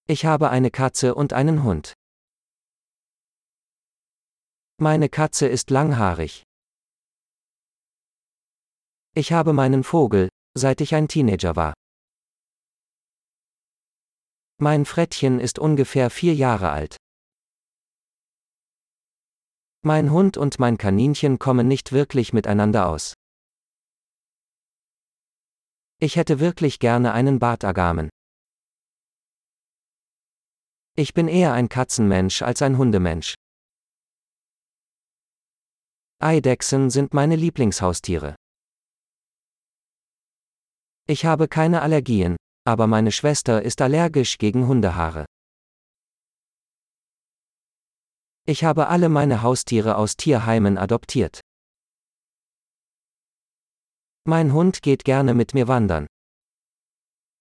Ich habe eine Katze und einen Hund. Meine Katze ist langhaarig. Ich habe meinen Vogel, seit ich ein Teenager war. Mein Frettchen ist ungefähr 4 Jahre alt. Mein Hund und mein Kaninchen kommen nicht wirklich miteinander aus. Ich hätte wirklich gerne einen Bartagamen. Ich bin eher ein Katzenmensch als ein Hundemensch. Eidechsen sind meine Lieblingshaustiere. Ich habe keine Allergien, aber meine Schwester ist allergisch gegen Hundehaare. Ich habe alle meine Haustiere aus Tierheimen adoptiert. Mein Hund geht gerne mit mir wandern.